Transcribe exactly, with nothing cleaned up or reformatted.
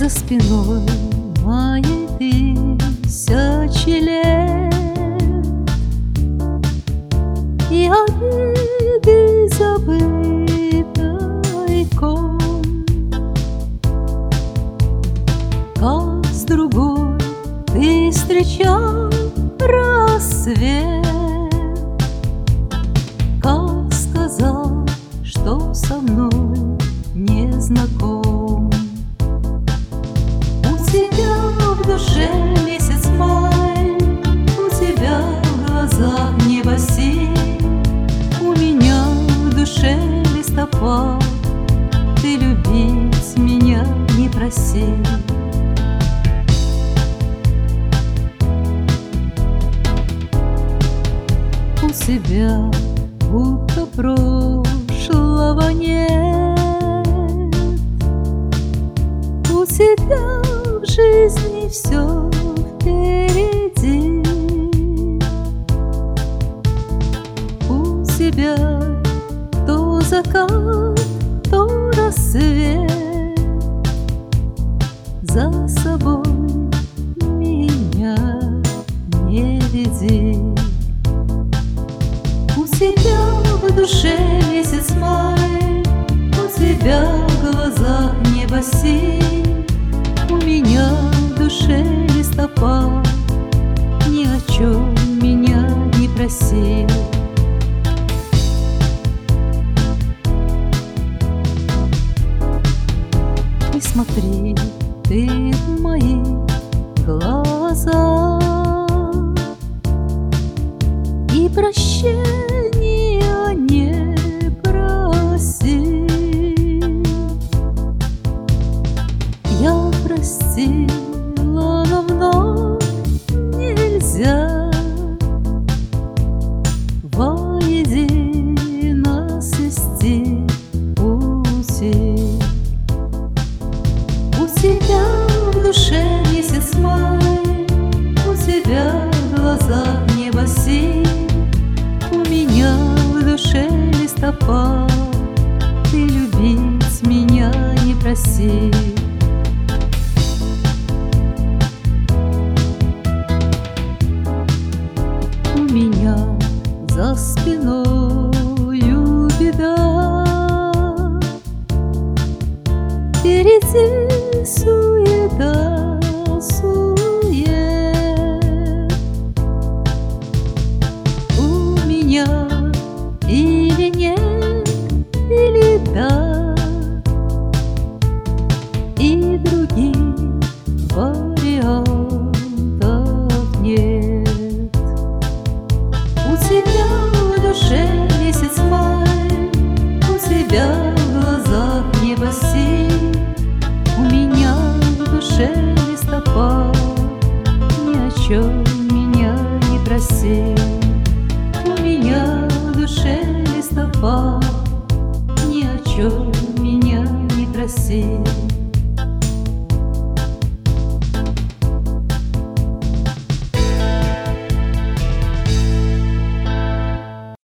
За спиной моей тысячи лет, и обиды забытой ком. Как с другой ты встречал рассвет, как сказал, что со мной не знаком. У тебя в душе месяц май, у тебя в глазах небо синь, у меня в душе листопад, ты любить меня не проси. У тебя будто прошлого нет, у тебя в жизни все впереди. У тебя то закат, то рассвет, за собой меня не веди. У тебя в душе месяц май, у тебя в глазах небо синь, у меня в душе листопад, ни о чем меня не проси. И смотри ты в мои глаза, и прощения не проси. Я простила, но вновь нельзя воедино свести пути. У тебя в душе месяц май, у тебя в глазах небо синь, у меня в душе листопад, ты любить меня не проси. У меня за спиною беда, впереди суета, сует. У меня или нет, или да, и других вариантов нет. У тебя в душе месяц май, у тебя в глазах небо синь, у меня в душе листопад, ни о чем меня не проси. У меня в душе листопад, ни о чем меня не проси.